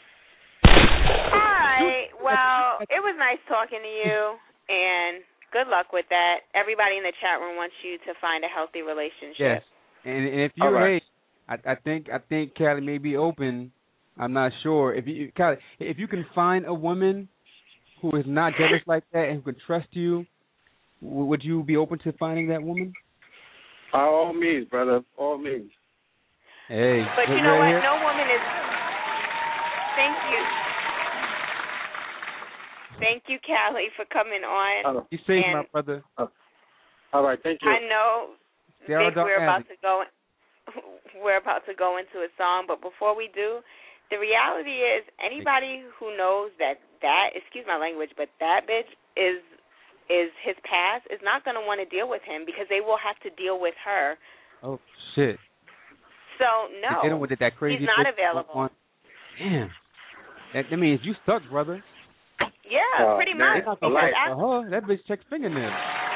All right. Well, it was nice talking to you, and good luck with that. Everybody in the chat room wants you to find a healthy relationship. Yes. And, and if you, All right. hey, I, I think I think Callie may be open. I'm not sure. If you, Callie, if you can find a woman who is not jealous like that and who can trust you, w- would you be open to finding that woman? By all means, brother. All means. Hey. But you right know what? here. No woman is. Thank you. Thank you, Callie, for coming on. Oh, You safe, and my brother. all right. Thank you. I know, Sarah Vic, we're Dark about to go. We're about to go into a song, but before we do, the reality is anybody who knows that that excuse my language, but that bitch is is his past is not going to want to deal with him because they will have to deal with her. Oh shit. So no, They don't with that crazy. he's not bitch available. on- Damn. That, that means you stuck, brother. Yeah, Oh, pretty man. much. Not All right. Because for her. That bitch checks fingernails.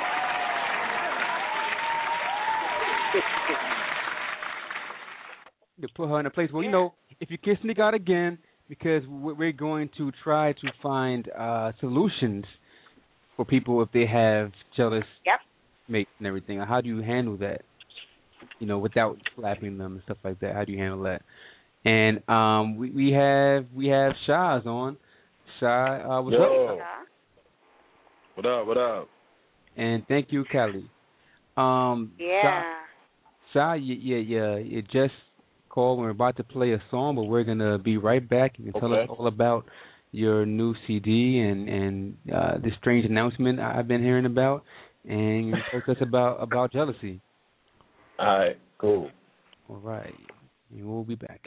To put her in a place where, you know, if you kiss sneak out again, because we- we're going to try to find uh, solutions for people if they have jealous Yep. mates and everything. How do you handle that? You know, without slapping them and stuff like that. How do you handle that? And um, we, we have we have Shaz on. Shy, uh, what's Yo. up? What up? What up? And thank you, Kelly. Um, Yeah. Shy, you, you, you, you just called. We're about to play a song, but we're gonna be right back. You can tell Okay. us all about your new C D and and uh, this strange announcement I've been hearing about, and talk to us about about jealousy. All right, cool. All right, and we'll be back.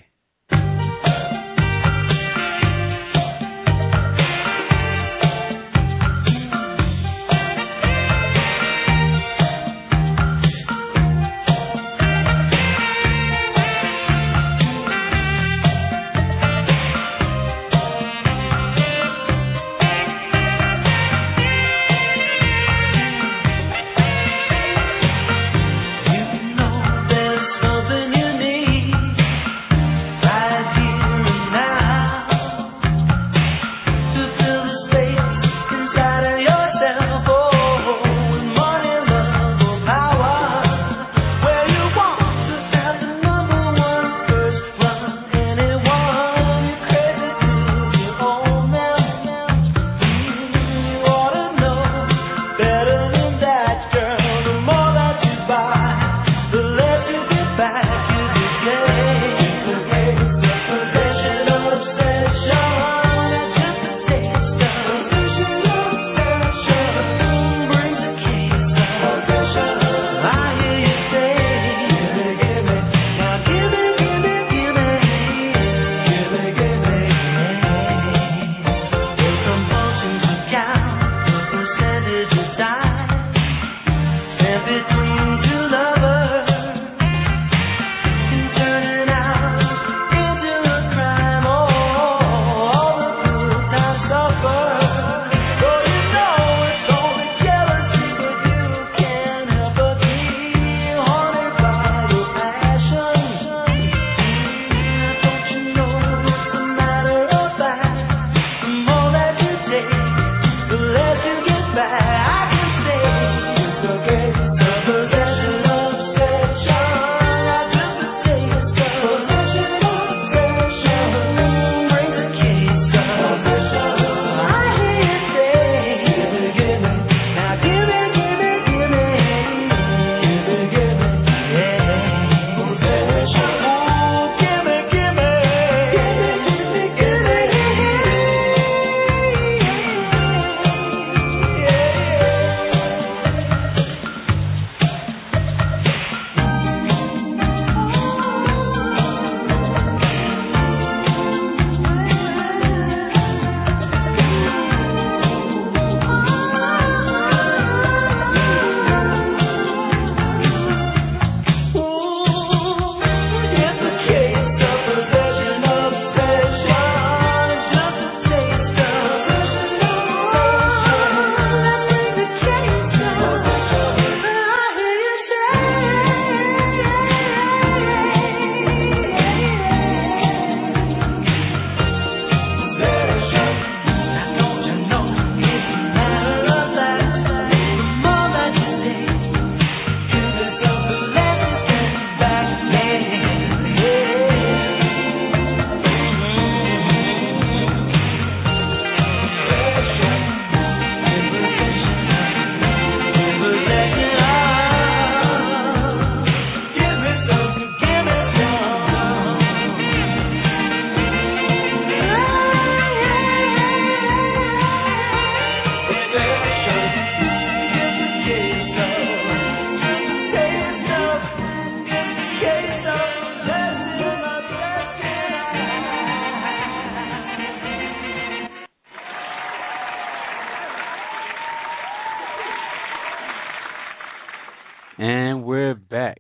And we're back.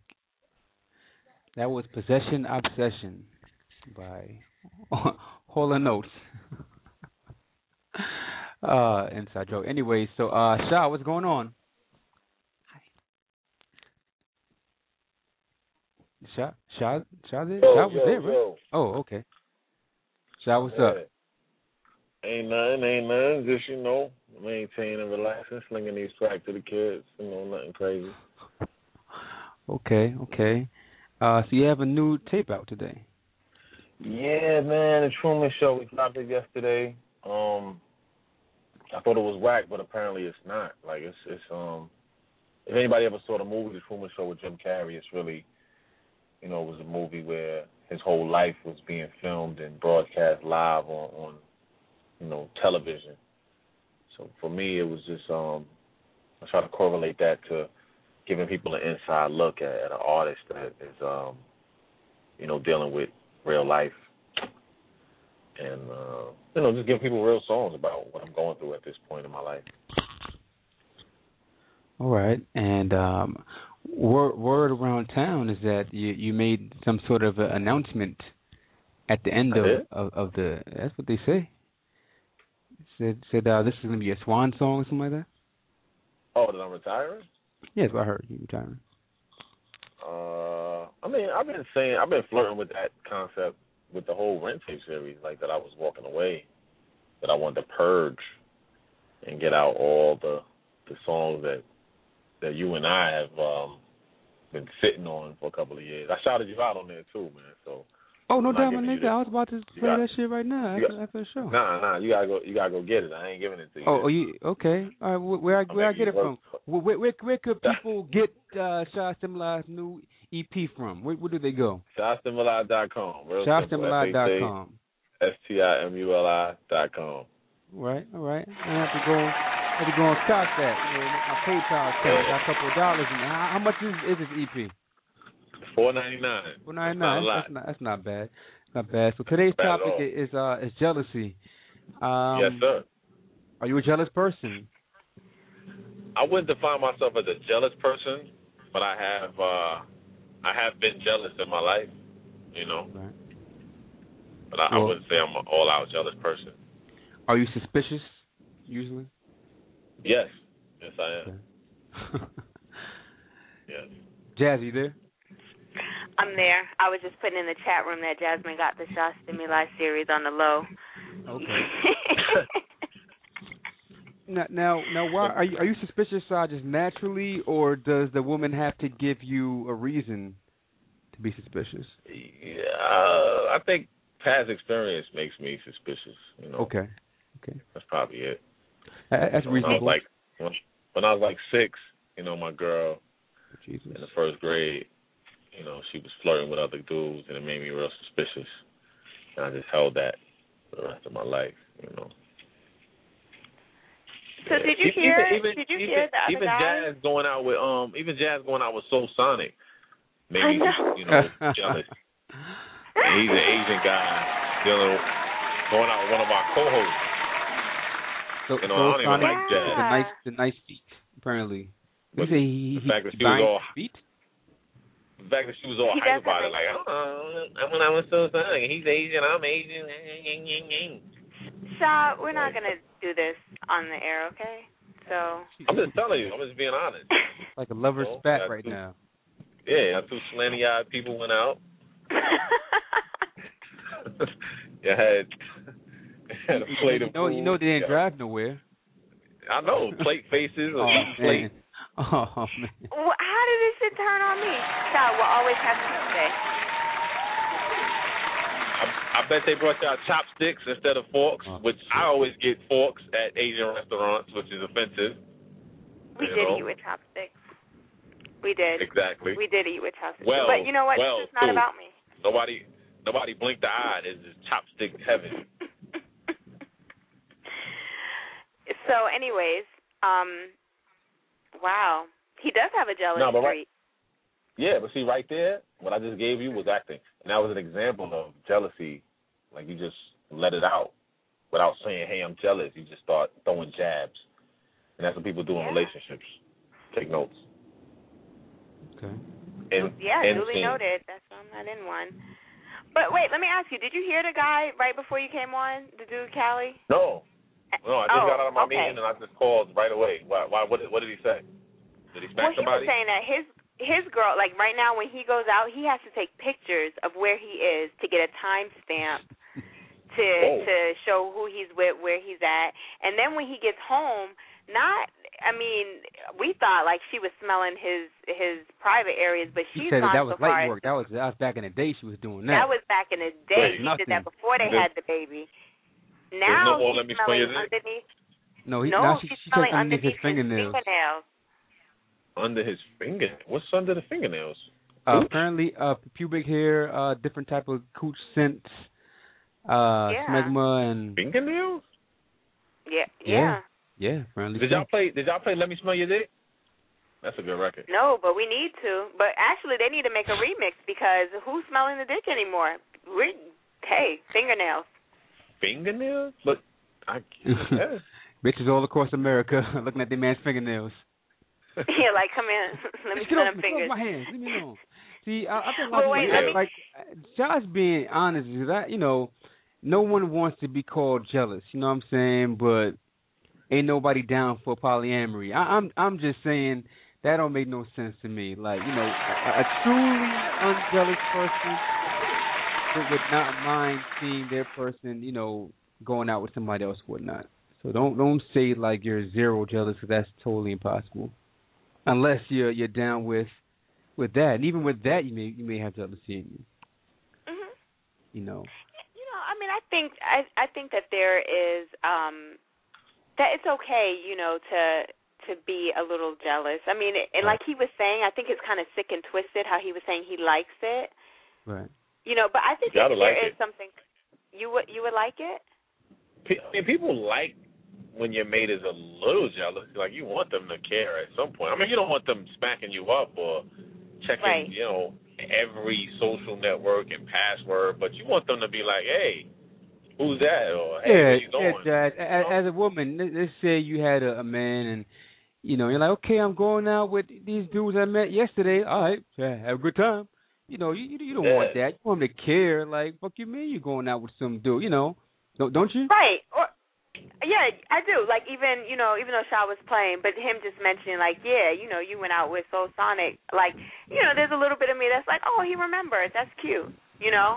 That was Possession Obsession by Hall and Oates. uh, inside joke. Anyway, so uh, Shah, what's going on? Shah, Shah, Shah, there? Yo, Shah was yo, there, right? yo. Oh, okay. Shah, what's yeah. up? Ain't nothing, ain't nothing. Just, you know, maintaining, relaxing, slinging these crack to the kids. You know, nothing crazy. Okay, okay. Uh, so you have a new tape out today. Yeah, man, the Truman Show. We dropped it yesterday. Um, I thought it was whack, but apparently it's not. Like it's, it's um, if anybody ever saw the movie The Truman Show with Jim Carrey, it's really, you know, it was a movie where his whole life was being filmed and broadcast live on, on you know, television. So for me, it was just um, I try to correlate that to giving people an inside look at, at an artist that is, um, you know, dealing with real life, and uh, you know, just giving people real songs about what I'm going through at this point in my life. All right, and um, word, word around town is that you, you made some sort of a announcement at the end of, of, of the. That's what they say. Said said uh, this is gonna be a swan song or something like that. Oh, that I'm retiring? Yes, I heard you retiring. Uh, I mean, I've been saying, I've been flirting with that concept with the whole Rent Tape series, like that I was walking away, that I wanted to purge and get out all the the songs that that you and I have um, been sitting on for a couple of years. I shouted you out on there too, man. So. Oh, no doubt, my nigga. I was about to play got, that shit right now after, got, after the show. Nah, nah, you gotta go. You gotta go get it. I ain't giving it to you. Oh, oh you okay? All right, where, where I where I get it from? Where, where where could people get uh, Shy Stimuli new E P from? Where, where do they go? Shy Stimuli dot com. Shy Stimuli dot com. S T I M U L I dot com. Right, all right. I have to go. I have to go and stock that. You know, my PayPal account got a couple of dollars in it. How, how much is, is this E P? Four ninety nine. Four ninety nine. That's, that's not that's not bad. Not bad. So today's bad topic is uh is jealousy. Um, yes, sir. Are you a jealous person? I wouldn't define myself as a jealous person, but I have uh I have been jealous in my life, you know. Right. But I, well, I wouldn't say I'm an all out jealous person. Are you suspicious usually? Yes. Yes, I am. Okay. Yes. Jazzy, there? I'm there. I was just putting in the chat room that Jasmine got the Shy Stimuli series on the low. Okay. now, now, now, why are you are you suspicious, uh, just naturally, or does the woman have to give you a reason to be suspicious? Yeah, uh, I think past experience makes me suspicious. You know. Okay. Okay. That's probably it. Uh, that's when reasonable. I was like when, when I was like six, you know, my girl Jesus. in the first grade. You know, she was flirting with other dudes, and it made me real suspicious. And I just held that for the rest of my life, you know. So yeah. did you hear? Even, did you even, hear the other even guy? Jazz going out with um, even Jazz going out with Soul Sonic made me, you know, jealous. And he's an Asian guy, dealing going out with one of our co-hosts. So, you know, Soul I don't even Sonic, like Jazz. The nice, the nice feet, apparently. You say he, the fact that he she was all feet? The fact that she was all hype about it, like, oh, I'm when I was so Sonic, he's Asian, I'm Asian. Sha, we're not gonna do this on the air, okay? So I'm just telling you, I'm just being honest. Like a lover's you know, spat right two, now. Yeah, two slanty-eyed people went out. you had, had a plate you of know, food. You know they didn't yeah. drive nowhere. I know, plate faces or oh, plate. Oh, man. Well, how did this shit turn on me? Sha, we'll always have to say. I, I bet they brought y'all chopsticks instead of forks, oh, which shit. I always get forks at Asian restaurants, which is offensive. We did know? eat with chopsticks. We did. Exactly. We did eat with chopsticks. Well, but you know what? Well, this is not too. about me. Nobody, nobody blinked the eye. This is chopstick heaven. So, anyways, um, wow, he does have a jealous no, but streak. Right, yeah, but see, right there, what I just gave you was acting, and that was an example of jealousy. Like you just let it out without saying, "Hey, I'm jealous." You just start throwing jabs, and that's what people do in yeah. relationships. Take notes. Okay. And, yeah, and duly scene. noted. That's why I'm not in one. But wait, let me ask you: did you hear the guy right before you came on, the dude Callie? No. No, I just oh, got out of my okay. meeting and I just called right away. Why? Why? What did, what did he say? Did he smack well, somebody? Well, he was saying that his his girl, like right now when he goes out, he has to take pictures of where he is to get a timestamp to oh. to show who he's with, where he's at, and then when he gets home, not. I mean, we thought like she was smelling his his private areas, but she's said gone that was so light far. work. That was that was back in the day. She was doing that. That was back in the day. Wait, she did that before they There's, had the baby. Now no he's smelling underneath. No, he, no, now she, she's she smelling said underneath underneath his fingernails. His fingernails. Under his finger? What's under the fingernails? Uh, apparently, uh, pubic hair, uh, different type of cooch scents, uh, yeah. smegma, and fingernails. Yeah. Yeah, friendly. Did y'all play? Did y'all play Let Me Smell Your Dick? That's a good record. No, but we need to. But actually, they need to make a remix because who's smelling the dick anymore? We, hey, fingernails. Fingernails? But I guess. Bitches all across America looking at their man's fingernails. Yeah, like, come in. Let me smell them fingers. Get off my hands. Leave me alone. See, I, I feel well, like, wait, yeah. me... like Josh being honest, because I, you know, no one wants to be called jealous. You know what I'm saying? But ain't nobody down for polyamory. I, I'm, I'm just saying that don't make no sense to me. Like, you know, a, a truly unjealous person would, would not mind seeing their person, you know, going out with somebody else, whatnot. So don't don't say like you're zero jealous, because that's totally impossible. Unless you're you're down with with that, and even with that, you may you may have jealousy in you. Mm-hmm. You know. You know, I mean, I think I I think that there is um that it's okay, you know, to to be a little jealous. I mean, and like he was saying, I think it's kind of sick and twisted how he was saying he likes it. Right. You know, but I think that there like is it. something you would you would like it. I mean, people like when your mate is a little jealous. Like, you want them to care at some point. I mean, you don't want them smacking you up or checking, right. you know, every social network and password, but you want them to be like, hey, who's that? Or, hey, yeah, where you going? yeah, Jazz. You as, know? as a woman, let's say you had a, a man, and you know, you're like, okay, I'm going out with these dudes I met yesterday. All right, yeah, have a good time. You know, you you don't yeah. want that. You want them to care. Like, fuck you mean you going out with some dude? You know, don't don't you? Right. Or yeah, I do. Like, even, you know, even though Shaw was playing, but him just mentioning, like, yeah, you know, you went out with Soul Sonic. Like, you know, there's a little bit of me that's like, oh, he remembers. That's cute, you know?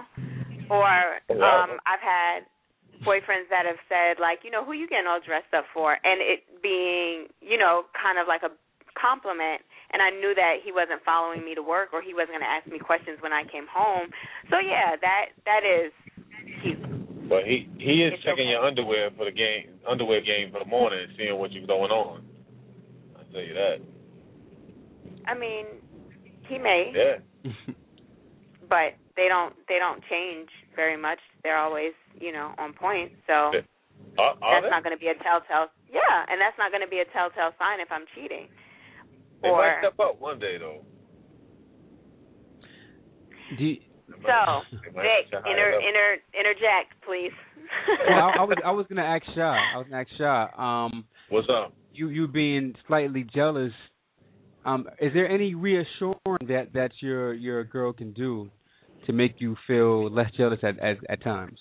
Or um, I've had boyfriends that have said, like, you know, who you getting all dressed up for? And it being, you know, kind of like a compliment. And I knew that he wasn't following me to work or he wasn't going to ask me questions when I came home. So, yeah, that that is cute. But he he is it's checking okay. your underwear for the game, underwear game for the morning, and seeing what you're going on. I'll tell you that. I mean, he may. Yeah. But they don't they don't change very much. They're always, you know, on point. So yeah. are, are that's they? not going to be a telltale. Yeah, and that's not going to be a telltale sign if I'm cheating. They or, might step up one day, though. Do you, So, Vic, inter, inter, interject, please. well, I, I was I was gonna ask Shah. I was gonna ask Shah. Um, What's up? You you being slightly jealous. Um, is there any reassuring that, that your your girl can do to make you feel less jealous at at, at times?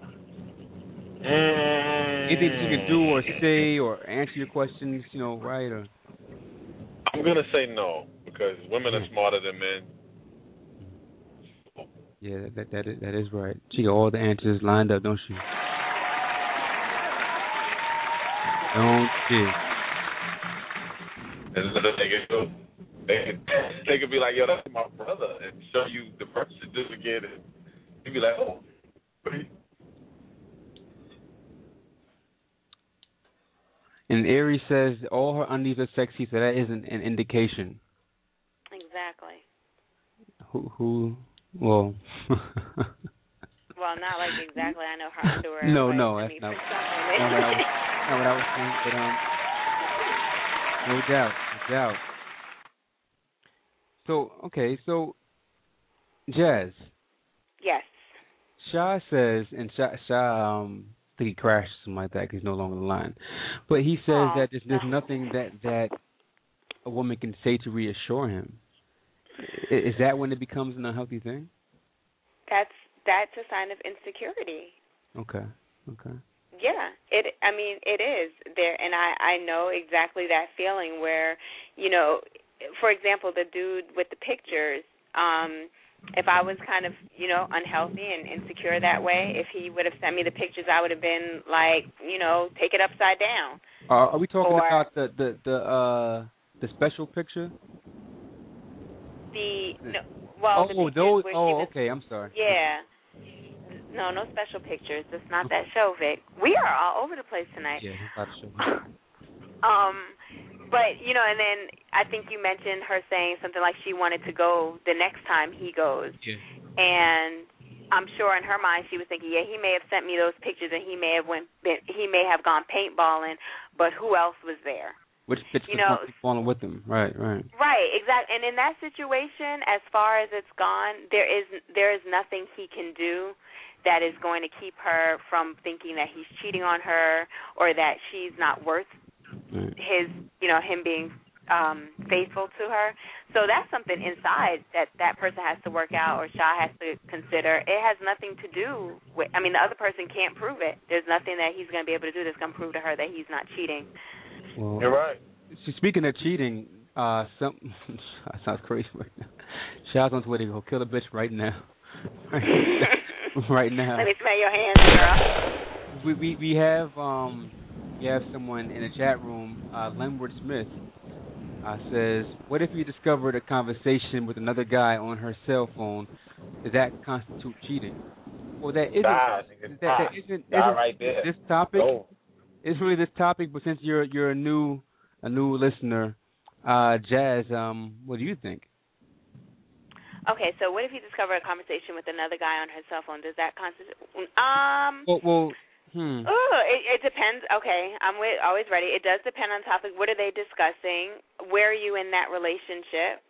Mm. Anything she can do or say or answer your questions, you know, right? Or I'm gonna say no because women are smarter than men. Yeah, that that is, that is right. She got all the answers lined up, don't she? Don't she? And then they could, they could, they could be like, yo, that's my brother, and show you the birth certificate, and you'd be like, oh. And Aries says all her undies are sexy, so that is an, an indication. Exactly. Who who? Well. Well, not like exactly. I know her underwear. No, but, no, I that's mean, not, not not what I was. Not what I was saying, but um, no doubt, no doubt. So okay, so Jazz. Yes. Shah says, and Shah, Shah um, I think he crashed or something like that because he's no longer on the line. But he says Aww. that there's, there's nothing that that a woman can say to reassure him. Is that when it becomes an unhealthy thing? That's that's a sign of insecurity. Okay. Okay. Yeah, it. I mean, it is there, and I I know exactly that feeling where, you know, for example, the dude with the pictures. Um, if I was kind of, you know, unhealthy and insecure that way, if he would have sent me the pictures, I would have been like, you know, take it upside down. Uh, are we talking or, about the the the uh the special picture? The no, well, oh the those. where Oh, was, okay. I'm sorry. Yeah. No, no special pictures. It's not that show, Vic. We are all over the place tonight. Yeah, it's not a show. um, but you know, and then I think you mentioned her saying something like she wanted to go the next time he goes, yeah. and I'm sure in her mind she was thinking, yeah, he may have sent me those pictures and he may have went, been, he may have gone paintballing, but who else was there? Which bitch you was know, falling with him? Right, right. Right, exactly. And in that situation, as far as it's gone, there is there is nothing he can do that is going to keep her from thinking that he's cheating on her or that she's not worth right. his, you know, him being um, faithful to her. So that's something inside that that person has to work out, or Sha has to consider. It has nothing to do with, I mean, the other person can't prove it. There's nothing that he's going to be able to do that's going to prove to her that he's not cheating. Well, you're right. Speaking of cheating, uh, some that sounds crazy right now. Sha's on Twitter. Go kill a bitch right now. Right now. Let me smell your hands, girl. We we we have um we have someone in the chat room. Uh, Lenwood Smith uh, says, "What if you discovered a conversation with another guy on her cell phone? Does that constitute cheating?" Well, that isn't. Nah, that, that isn't, isn't right there. This topic. Oh. It's really this topic, but since you're you're a new a new listener, uh, Jazz, um, what do you think? Okay, so what if you discover a conversation with another guy on her cell phone? Does that constitute? Um. Well, well hmm. Oh, it, it depends. Okay, I'm with, always ready. It does depend on topic. What are they discussing? Where are you in that relationship?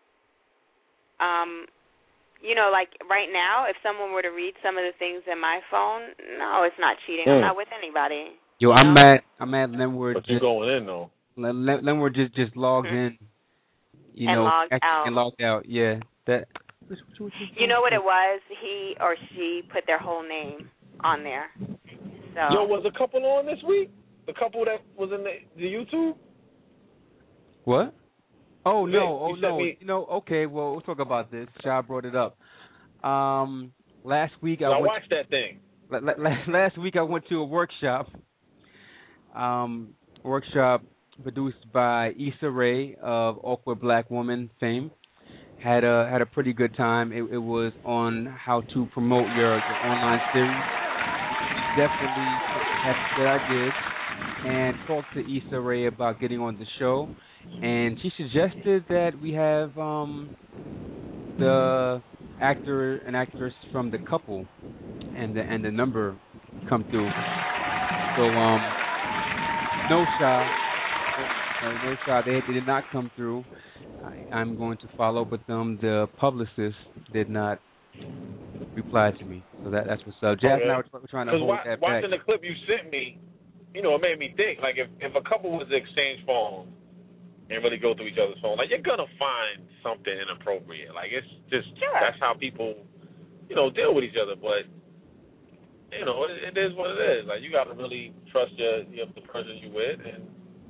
Um, you know, like right now, if someone were to read some of the things in my phone, no, it's not cheating. Mm. I'm not with anybody. Yo, I'm know? mad. I'm mad. Lenwood. But you going in though? Lenwood just just logged mm-hmm. in. You and know, logged out. And logged out. Yeah, that. You know what it was? He or she put their whole name on there. So. Yo, was a couple on this week? The couple that was in the, the YouTube? What? Oh yeah, no! Oh no! Me... You know? Okay. Well, we'll talk about this. Shaw brought it up. Um, last week I, I went watched that thing. Last week I went to a workshop. Um, workshop produced by Issa Rae of Awkward Black Woman fame. Had a had a pretty good time. It, it was on how to promote your, your online series. Definitely that's what I did, and talked to Issa Rae about getting on the show. And she suggested that we have um, the actor and actress from The Couple and the and the number come through. So um, no Sha, no, no Sha, they, they did not come through. I, I'm going to follow up with them. The publicist did not reply to me, so that that's what's up. Jazz okay. and I were trying to hold wa- that watching back. Watching the clip you sent me, you know, it made me think. Like if if a couple was to exchange phones and really go through each other's phone, like you're gonna find something inappropriate. Like it's just sure. that's how people, you know, deal with each other. But you know, it, it is what it is. Like you got to really trust your, your the person you with, and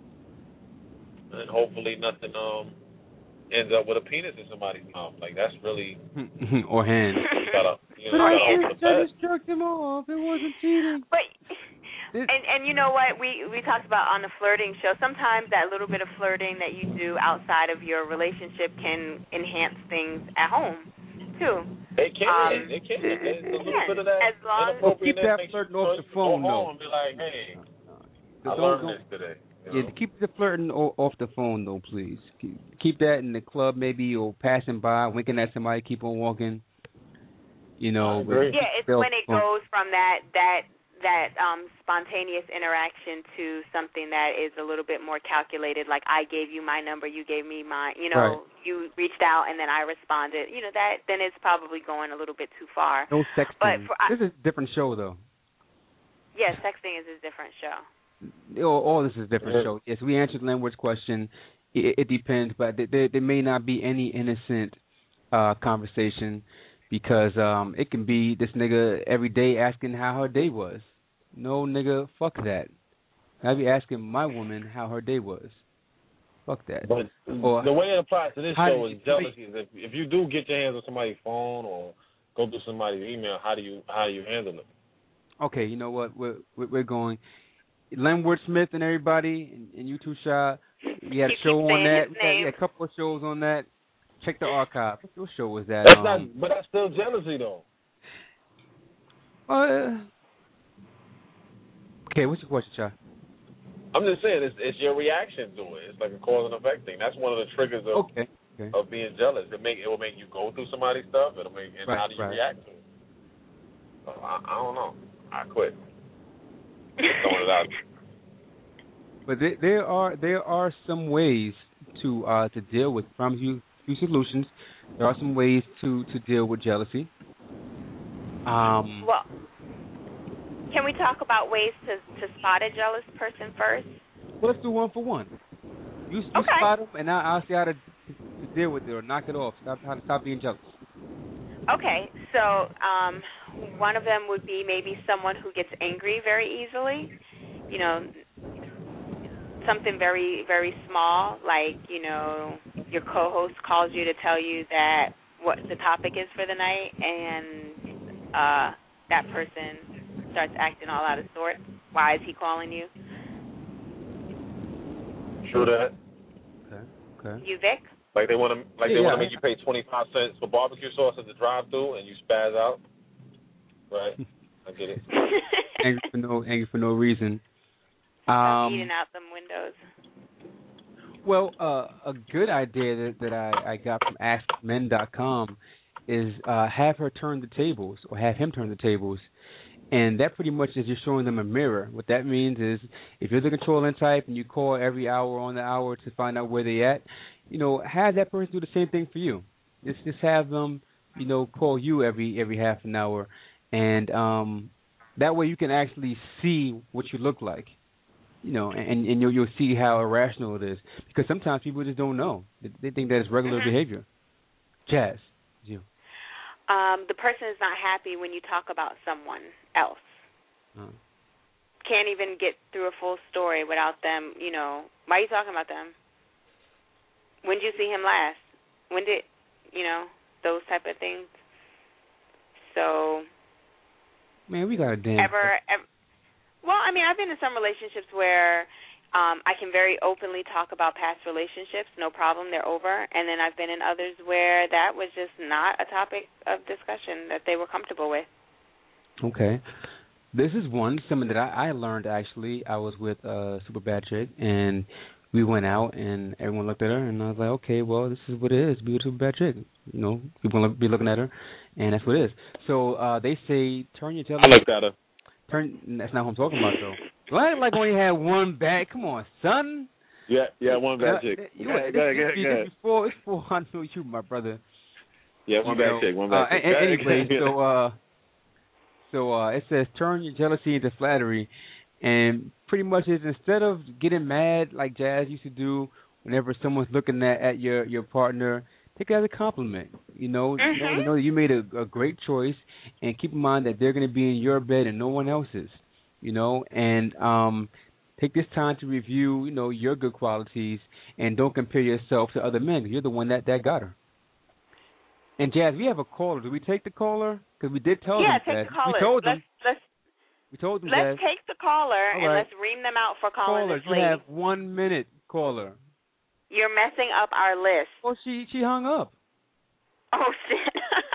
and hopefully nothing um ends up with a penis in somebody's mouth. Like that's really or hand. You gotta, you know, or you hand. I just jerked him off. It wasn't cheating. But and and you know what we we talked about on the flirting show. Sometimes that little bit of flirting that you do outside of your relationship can enhance things at home too. It can. Um, it can. It, it can. Bit of that as long well, keep that flirting off the phone though. And be like, hey, I don't, learned don't, this today. You yeah, know? keep the flirting o- off the phone though, please. Keep, keep that in the club, maybe, or passing by, winking at somebody. Keep on walking. You know. With, yeah, it's when it goes from that that. that um, spontaneous interaction to something that is a little bit more calculated, like I gave you my number, you gave me mine, you know, right. You reached out and then I responded, you know, that then it's probably going a little bit too far. No sexting. But for, this is a different show, though. Yes, yeah, sexting is a different show. All, all this is a different yeah. show. Yes, we answered Lenwood's question. It, it depends, but there, there may not be any innocent uh, conversation because um, it can be this nigga every day asking how her day was. No, nigga, fuck that. I be asking my woman how her day was. Fuck that. But or, the way it applies to this show is jealousy. Is if, if you do get your hands on somebody's phone or go through somebody's email, how do you how do you handle it? Okay, you know what? We're we're going. Lenwood Smith and everybody, and, and you too, Sha. We had a show on that. We had, we had a couple of shows on that. Check the archive. What show was that? That's um, not, but that's still jealousy, though. Uh, okay, what's your question, Sha? I'm just saying, it's, it's your reaction to it. It's like a cause and effect thing. That's one of the triggers of okay. Okay. of being jealous. It make it will make you go through somebody's stuff. It'll make and right, how do you right. react to it? So I, I don't know. I quit. Just throwing it out. But there, there are there are some ways to uh, to deal with. Promise you few solutions. There are some ways to, to deal with jealousy. Um, well, can we talk about ways to, to spot a jealous person first? Well, let's do one for one. You, you okay. spot them, and I, I'll see how to, to deal with it or knock it off. Stop, how to stop being jealous. Okay, so um, one of them would be maybe someone who gets angry very easily. You know, something very, very small, like, you know, your co-host calls you to tell you that what the topic is for the night, and uh, that person starts acting all out of sorts. Why is he calling you? True that. Okay. Okay. You, Vic? Like they want to, like yeah, they want yeah. to make you pay twenty-five cents for barbecue sauce at the drive-thru, and you spaz out. Right. I get it. Angry for no, angry for no reason. Um, eating out them windows. Well, uh, a good idea that, that I, I got from ask men dot com is uh, have her turn the tables, or have him turn the tables. And that pretty much is you're showing them a mirror. What that means is if you're the controlling type and you call every hour on the hour to find out where they're at, you know, have that person do the same thing for you. Just just have them, you know, call you every every half an hour. And um, that way you can actually see what you look like. You know, and, and you'll, you'll see how irrational it is. Because sometimes people just don't know. They, they think that it's regular mm-hmm. behavior. Jazz, you. Um, the person is not happy when you talk about someone else. Uh. Can't even get through a full story without them, you know, why are you talking about them? When did you see him last? When did, you know, those type of things. So. Man, we got a damn. Ever, ever, well, I mean, I've been in some relationships where um, I can very openly talk about past relationships, no problem, they're over. And then I've been in others where that was just not a topic of discussion that they were comfortable with. Okay. This is one, something that I, I learned, actually. I was with a super bad chick, and we went out, and everyone looked at her, and I was like, okay, well, this is what it is, be a super bad chick. You know, people will be looking at her, and that's what it is. So uh, they say, turn your television. I looked at her. Turn. That's not what I'm talking about, though. Well, I like when you had one bad. Come on, son. Yeah, yeah, one bad chick. You know, go ahead, go ahead. Before, it's before I knew you, my brother. Yeah, one you bad know, chick, one bad uh, chick. Anyway, so uh, so uh, it says turn your jealousy into flattery, and pretty much is instead of getting mad like Jazz used to do whenever someone's looking at, at your your partner, take it as a compliment. You know, mm-hmm. you know that you made a, a great choice, and keep in mind that they're going to be in your bed and no one else's. You know, and um, take this time to review, you know, your good qualities, and don't compare yourself to other men. You're the one that, that got her. And Jazz, we have a caller. Do we take the caller? Because we did tell yeah, them. Yeah, take Jazz. the caller. We told them. Let's, let's, we told them. Let's Jazz. take the caller All and right. let's ream them out for calling caller, this lady. You have one minute, caller. You're messing up our list. Well, she she hung up. Oh shit.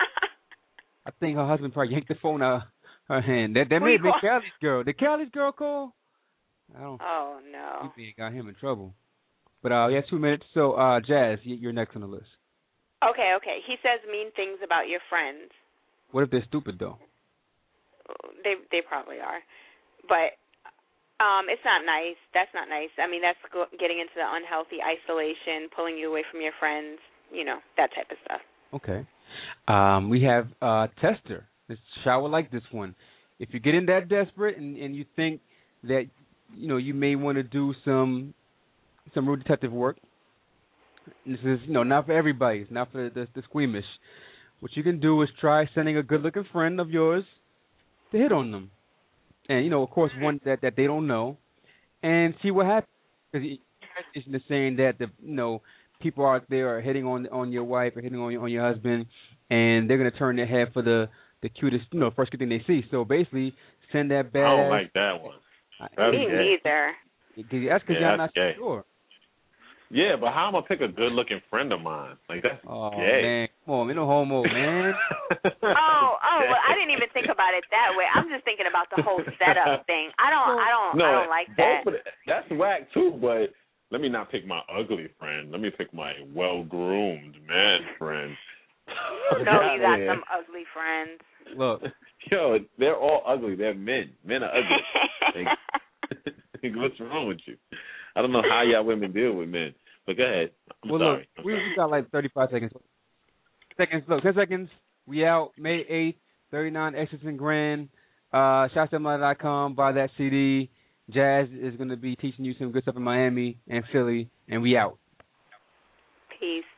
I think her husband probably yanked the phone out of her hand. That that may have been Callie's girl. Did Callie's girl call? I don't. Oh no. He got him in trouble. But uh, yeah, two minutes. So uh, Jazz, you're next on the list. Okay, okay. He says mean things about your friends. What if they're stupid though? They they probably are, but um, it's not nice. That's not nice. I mean, that's getting into the unhealthy isolation, pulling you away from your friends. You know, that type of stuff. Okay. Um, we have uh, Tester. This shower like this one. If you're getting that desperate and, and you think that you know you may want to do some some real detective work, this is you know not for everybody. It's not for the, the squeamish. What you can do is try sending a good-looking friend of yours to hit on them, and you know of course one that, that they don't know, and see what happens. Because it's saying that the you know people out there are hitting on on your wife or hitting on your, on your husband, and they're gonna turn their head for the the cutest, you know, first good thing they see. So basically, send that bad. I don't like that one. That's Me gay. neither. That's because yeah, y'all not gay. sure. Yeah, but how am I pick a good-looking friend of mine? Like that's oh, gay. Man, come on, man, no homo, man. oh, oh, well, I didn't even think about it that way. I'm just thinking about the whole setup thing. I don't, I don't, no, I don't like that. Both of the, that's whack too. But let me not pick my ugly friend. Let me pick my well-groomed man friend. You know you got some ugly friends. Look. Yo, they're all ugly. They're men. Men are ugly. Like, what's wrong with you? I don't know how y'all women deal with men. But go ahead. I'm well, sorry. Look, I'm we, sorry. we got like thirty-five seconds. Seconds. Look, ten seconds. We out May eighth, thirty-nine Exits and Grand. Uh, shots at my dot com. Buy that C D. Jazz is going to be teaching you some good stuff in Miami and Philly. And we out. Peace.